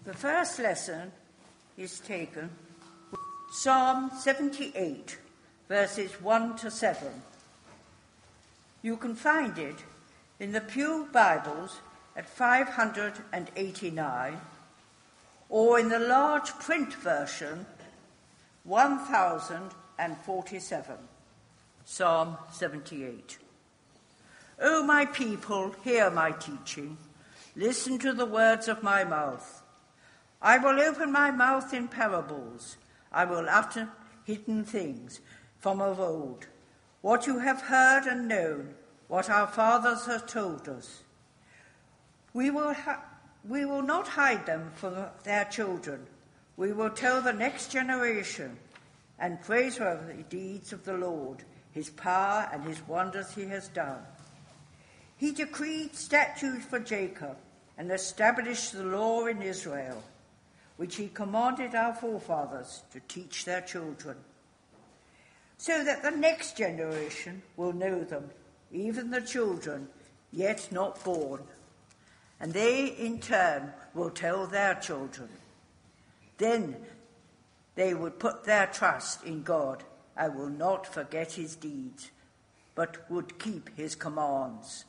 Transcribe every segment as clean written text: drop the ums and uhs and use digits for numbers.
The first lesson is taken from Psalm 78, verses 1 to 7. You can find it in the Pew Bibles at 589, or in the large print version, 1047. Psalm 78. O my people, hear my teaching. Listen to the words of my mouth. I will open my mouth in parables. I will utter hidden things from of old, what you have heard and known, what our fathers have told us. We will not hide them from their children. We will tell the next generation and praiseworthy deeds of the Lord, his power and his wonders he has done. He decreed statutes for Jacob and established the law in Israel, which he commanded our forefathers to teach their children, so that the next generation will know them, even the children yet not born, and they in turn will tell their children. Then they would put their trust in God. I will not forget his deeds, but would keep his commands.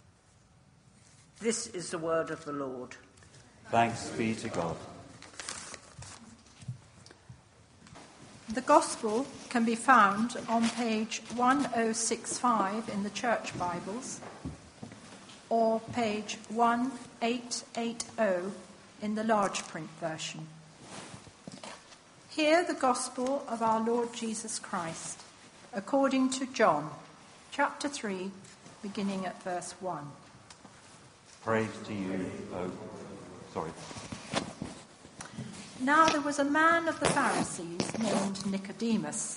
This is the word of the Lord. Thanks be to God. The Gospel can be found on page 1065 in the Church Bibles, or page 1880 in the large print version. Hear the Gospel of our Lord Jesus Christ, according to John, chapter 3, beginning at verse 1. Praise to you, Now there was a man of the Pharisees named Nicodemus,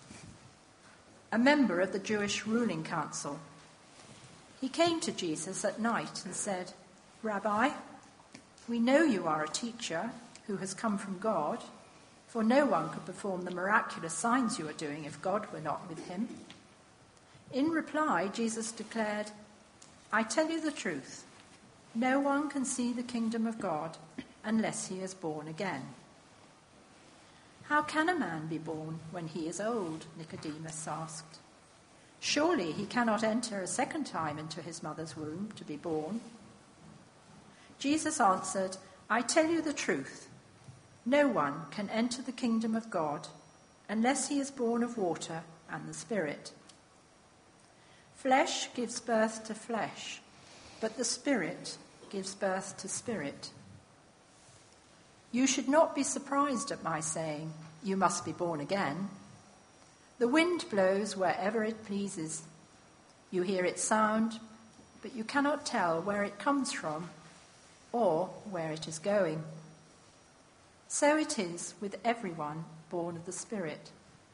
a member of the Jewish ruling council. He came to Jesus at night and said, Rabbi, we know you are a teacher who has come from God, for no one could perform the miraculous signs you are doing if God were not with him. In reply, Jesus declared, I tell you the truth, no one can see the kingdom of God unless he is born again. How can a man be born when he is old? Nicodemus asked. Surely he cannot enter a second time into his mother's womb to be born. Jesus answered, I tell you the truth. No one can enter the kingdom of God unless he is born of water and the Spirit. Flesh gives birth to flesh, but the Spirit gives birth to spirit. You should not be surprised at my saying, you must be born again. The wind blows wherever it pleases. You hear its sound, but you cannot tell where it comes from or where it is going. So it is with everyone born of the Spirit.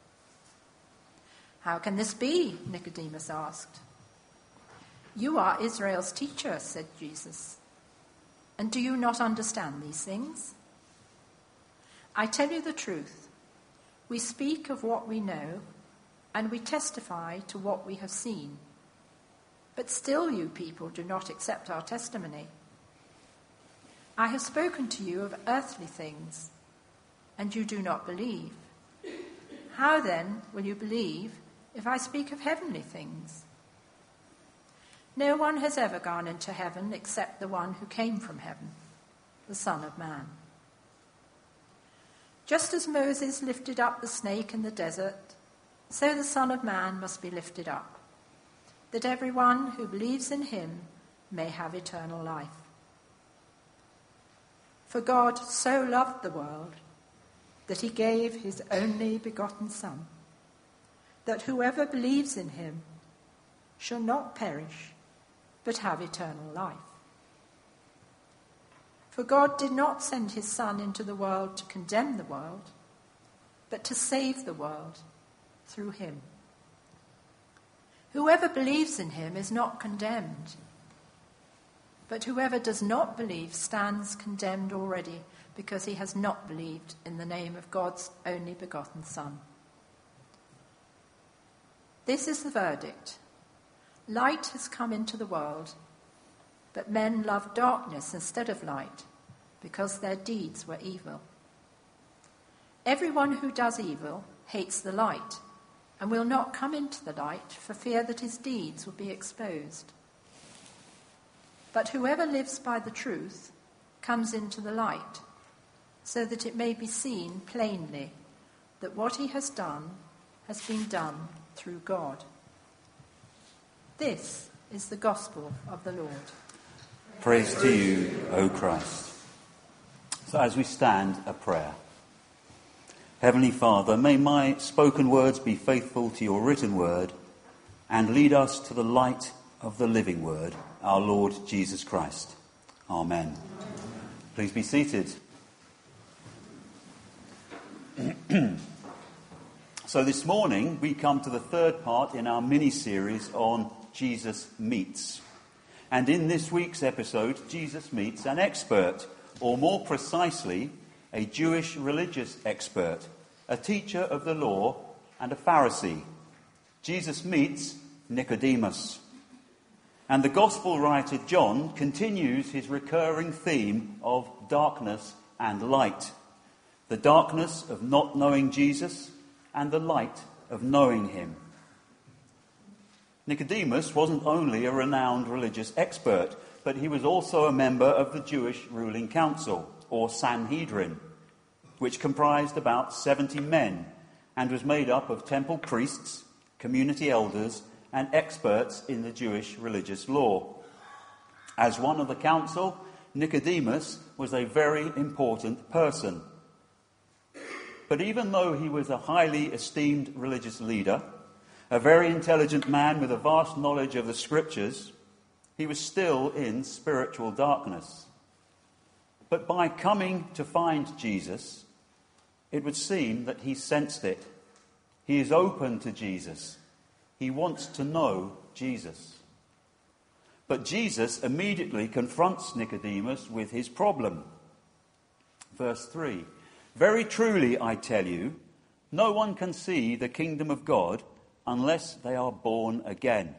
How can this be? Nicodemus asked. You are Israel's teacher, said Jesus. And do you not understand these things? I tell you the truth. We speak of what we know, and we testify to what we have seen. But still you people do not accept our testimony. I have spoken to you of earthly things, and you do not believe. How then will you believe if I speak of heavenly things? No one has ever gone into heaven except the one who came from heaven, the Son of Man. Just as Moses lifted up the snake in the desert, so the Son of Man must be lifted up, that everyone who believes in him may have eternal life. For God so loved the world that he gave his only begotten Son, that whoever believes in him shall not perish, but have eternal life. For God did not send his Son into the world to condemn the world, but to save the world through him. Whoever believes in him is not condemned, but whoever does not believe stands condemned already, because he has not believed in the name of God's only begotten Son. This is the verdict. Light has come into the world, but men love darkness instead of light, because their deeds were evil. Everyone who does evil hates the light and will not come into the light for fear that his deeds will be exposed. But whoever lives by the truth comes into the light, so that it may be seen plainly that what he has done has been done through God. This is the gospel of the Lord. Praise to you, O Christ. So as we stand, a prayer. Heavenly Father, may my spoken words be faithful to your written word and lead us to the light of the living word, our Lord Jesus Christ. Amen. Please be seated. So this morning we come to the third part in our mini-series on Jesus Meets. And in this week's episode, Jesus meets an expert, or more precisely, a Jewish religious expert, a teacher of the law and a Pharisee. Jesus meets Nicodemus. And the Gospel writer John continues his recurring theme of darkness and light. The darkness of not knowing Jesus and the light of knowing him. Nicodemus wasn't only a renowned religious expert, but he was also a member of the Jewish ruling council, or Sanhedrin, which comprised about 70 men and was made up of temple priests, community elders, and experts in the Jewish religious law. As one of the council, Nicodemus was a very important person. But even though he was a highly esteemed religious leader, a very intelligent man with a vast knowledge of the scriptures, he was still in spiritual darkness. But by coming to find Jesus, it would seem that he sensed it. He is open to Jesus. He wants to know Jesus. But Jesus immediately confronts Nicodemus with his problem. Verse 3, "Very truly I tell you, no one can see the kingdom of God unless they are born again."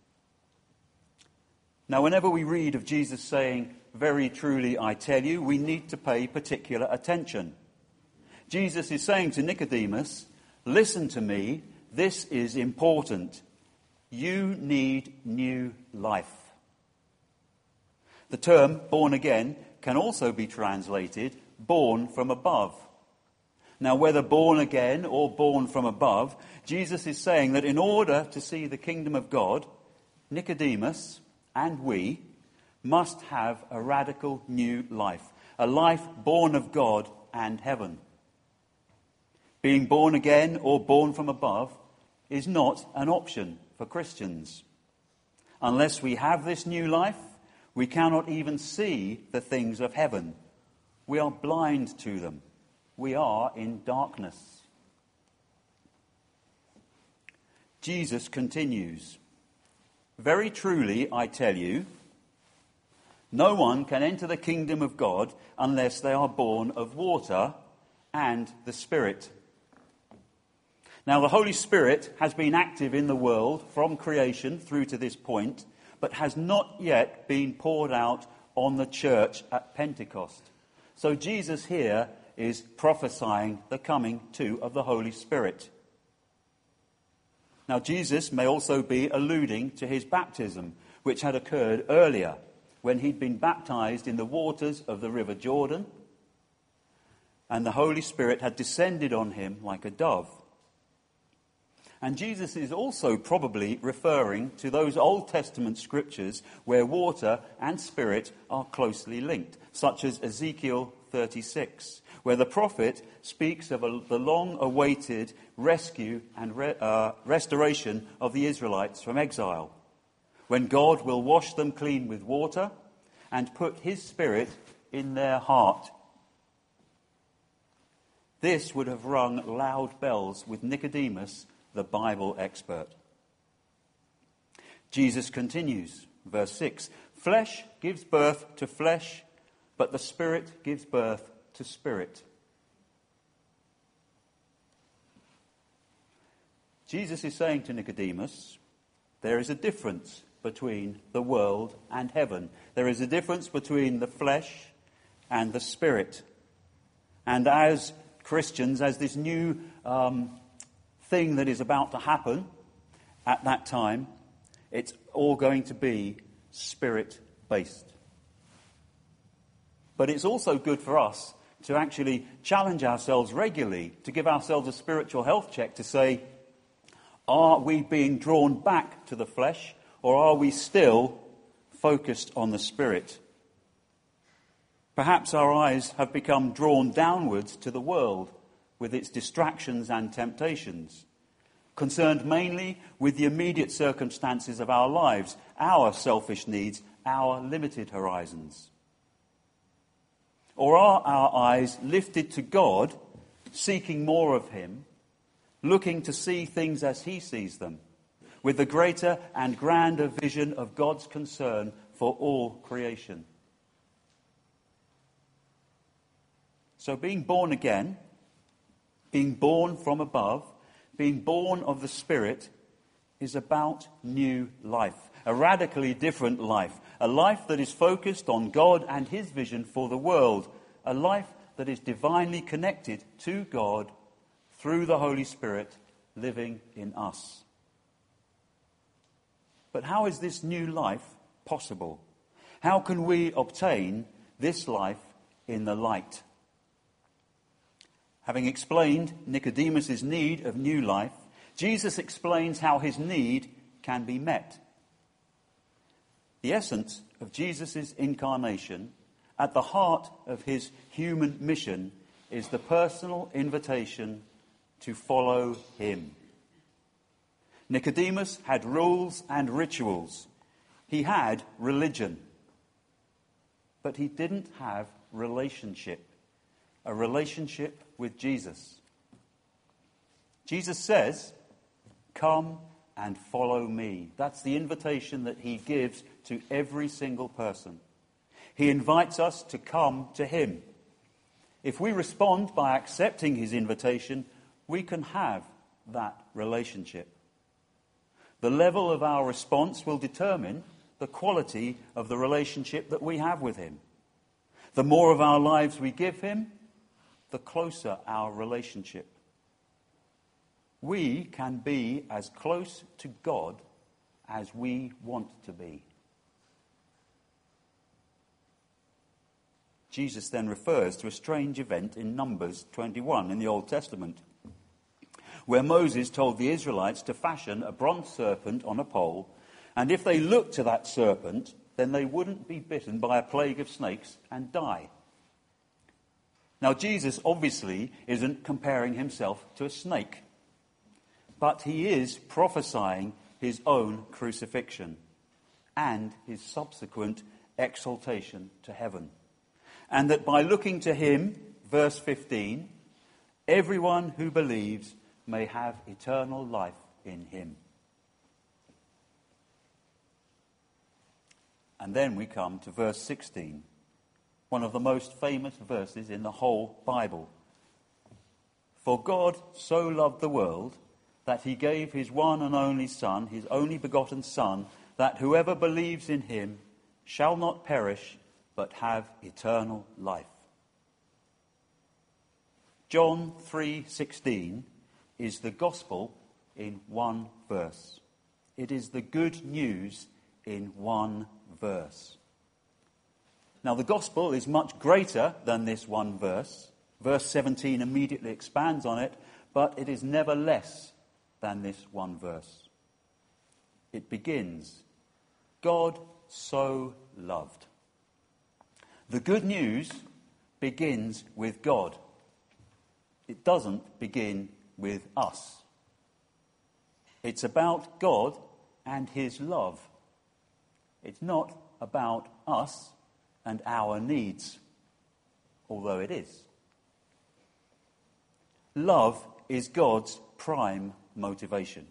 Now, whenever we read of Jesus saying, "Very truly I tell you," we need to pay particular attention. Jesus is saying to Nicodemus, "Listen to me, this is important. You need new life." The term born again can also be translated born from above. Now, whether born again or born from above, Jesus is saying that in order to see the kingdom of God, Nicodemus and we must have a radical new life, a life born of God and heaven. Being born again or born from above is not an option for Christians. Unless we have this new life, we cannot even see the things of heaven. We are blind to them. We are in darkness. Jesus continues, "Very truly I tell you, no one can enter the kingdom of God unless they are born of water and the Spirit." Now, the Holy Spirit has been active in the world from creation through to this point, but has not yet been poured out on the church at Pentecost. So Jesus here is prophesying the coming too of the Holy Spirit. Now, Jesus may also be alluding to his baptism, which had occurred earlier, when he'd been baptized in the waters of the River Jordan, and the Holy Spirit had descended on him like a dove. And Jesus is also probably referring to those Old Testament scriptures where water and spirit are closely linked, such as Ezekiel 36, where the prophet speaks of the long-awaited rescue and restoration of the Israelites from exile, when God will wash them clean with water and put his Spirit in their heart. This would have rung loud bells with Nicodemus, the Bible expert. Jesus continues, verse 6, "Flesh gives birth to flesh, but the Spirit gives birth to spirit." Jesus is saying to Nicodemus, there is a difference between the world and heaven. There is a difference between the flesh and the Spirit. And as Christians, as this new thing that is about to happen at that time, it's all going to be Spirit-based. But it's also good for us to actually challenge ourselves regularly, to give ourselves a spiritual health check to say, are we being drawn back to the flesh, or are we still focused on the Spirit? Perhaps our eyes have become drawn downwards to the world with its distractions and temptations, concerned mainly with the immediate circumstances of our lives, our selfish needs, our limited horizons. Or are our eyes lifted to God, seeking more of Him, looking to see things as He sees them, with the greater and grander vision of God's concern for all creation? So being born again, being born from above, being born of the Spirit, is about new life, a radically different life, a life that is focused on God and His vision for the world, a life that is divinely connected to God through the Holy Spirit living in us. But how is this new life possible? How can we obtain this life in the light? Having explained Nicodemus' need of new life, Jesus explains how his need can be met. The essence of Jesus' incarnation, at the heart of his human mission, is the personal invitation to follow him. Nicodemus had rules and rituals. He had religion. But he didn't have relationship, a relationship with Jesus. Jesus says, "Come and follow me." That's the invitation that he gives to every single person. He invites us to come to him. If we respond by accepting his invitation, we can have that relationship. The level of our response will determine the quality of the relationship that we have with him. The more of our lives we give him, the closer our relationship. We can be as close to God as we want to be. Jesus then refers to a strange event in Numbers 21 in the Old Testament, where Moses told the Israelites to fashion a bronze serpent on a pole, and if they looked to that serpent, then they wouldn't be bitten by a plague of snakes and die. Now, Jesus obviously isn't comparing himself to a snake, but he is prophesying his own crucifixion and his subsequent exaltation to heaven. And that by looking to him, verse 15, everyone who believes may have eternal life in him. And then we come to verse 16, one of the most famous verses in the whole Bible. For God so loved the world that he gave his one and only Son, his only begotten Son, that whoever believes in him shall not perish, but have eternal life. John 3:16 is the gospel in one verse. It is the good news in one verse. Now, the gospel is much greater than this one verse. Verse 17 immediately expands on it, but it is never less than this one verse. It begins, God so loved. The good news begins with God. It doesn't begin with us. It's about God and his love. It's not about us and our needs, although it is. Love is God's prime motivation.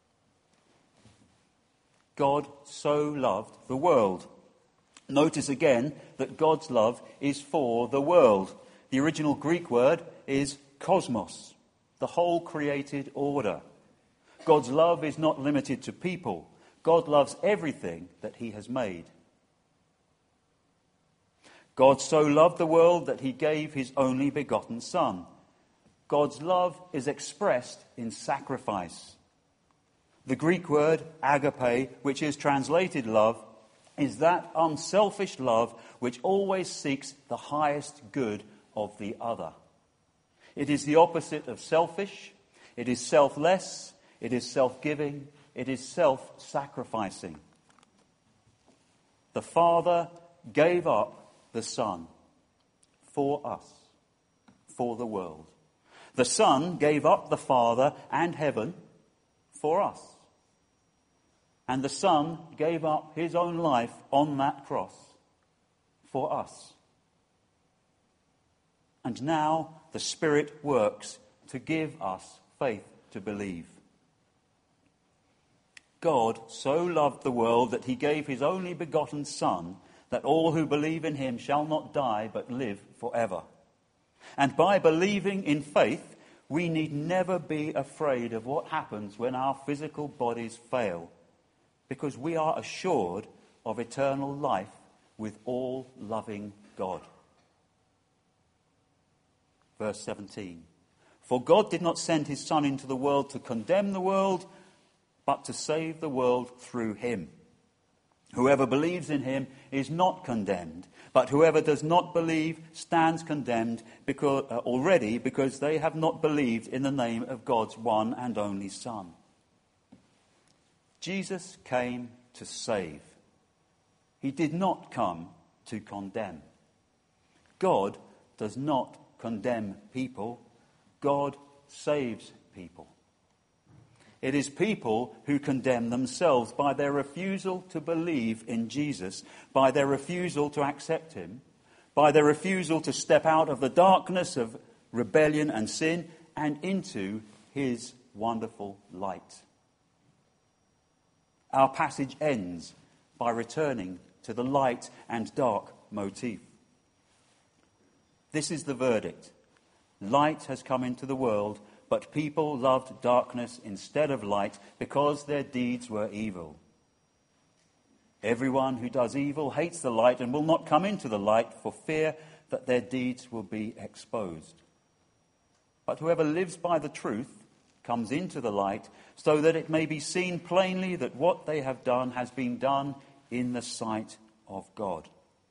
God so loved the world. Notice again that God's love is for the world. The original Greek word is cosmos, the whole created order. God's love is not limited to people. God loves everything that he has made. God so loved the world that he gave his only begotten Son. God's love is expressed in sacrifice. The Greek word agape, which is translated love, is that unselfish love which always seeks the highest good of the other. It is the opposite of selfish. It is selfless. It is self-giving. It is self-sacrificing. The Father gave up the Son for us, for the world. The Son gave up the Father and heaven for us. And the Son gave up his own life on that cross for us. And now the Spirit works to give us faith to believe. God so loved the world that he gave his only begotten Son, that all who believe in him shall not die but live forever. And by believing in faith, we need never be afraid of what happens when our physical bodies fail, because we are assured of eternal life with all-loving God. Verse 17. For God did not send his Son into the world to condemn the world, but to save the world through him. Whoever believes in him is not condemned, but whoever does not believe stands condemned because they have not believed in the name of God's one and only Son. Jesus came to save. He did not come to condemn. God does not condemn people. God saves people. It is people who condemn themselves by their refusal to believe in Jesus, by their refusal to accept him, by their refusal to step out of the darkness of rebellion and sin and into his wonderful light. Our passage ends by returning to the light and dark motif. This is the verdict. Light has come into the world, but people loved darkness instead of light because their deeds were evil. Everyone who does evil hates the light and will not come into the light for fear that their deeds will be exposed. But whoever lives by the truth comes into the light so that it may be seen plainly that what they have done has been done in the sight of God.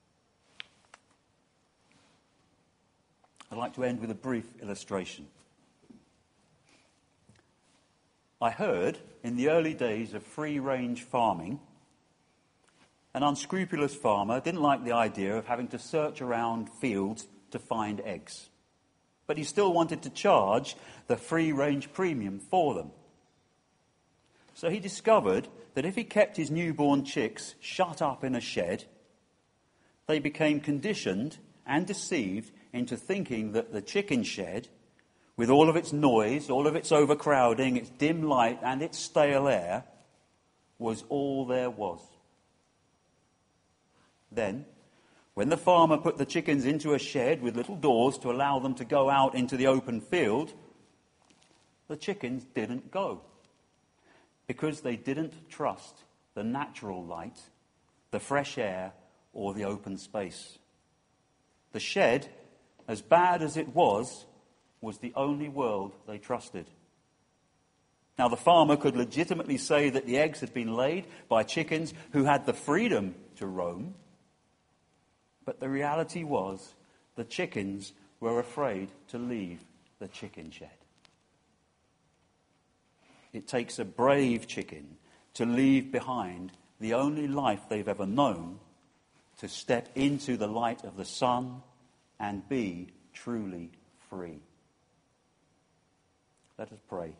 I'd like to end with a brief illustration. I heard in the early days of free-range farming, an unscrupulous farmer didn't like the idea of having to search around fields to find eggs. But he still wanted to charge the free-range premium for them. So he discovered that if he kept his newborn chicks shut up in a shed, they became conditioned and deceived into thinking that the chicken shed, with all of its noise, all of its overcrowding, its dim light and its stale air, was all there was. Then, when the farmer put the chickens into a shed with little doors to allow them to go out into the open field, the chickens didn't go, because they didn't trust the natural light, the fresh air, or the open space. The shed, as bad as it was the only world they trusted. Now, the farmer could legitimately say that the eggs had been laid by chickens who had the freedom to roam, but the reality was the chickens were afraid to leave the chicken shed. It takes a brave chicken to leave behind the only life they've ever known, to step into the light of the sun and be truly free. Let us pray.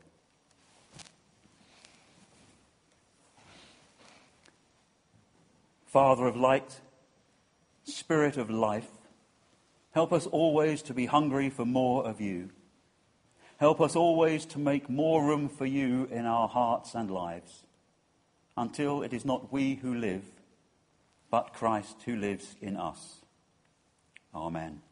Father of light, Spirit of life, help us always to be hungry for more of you. Help us always to make more room for you in our hearts and lives, until it is not we who live, but Christ who lives in us. Amen.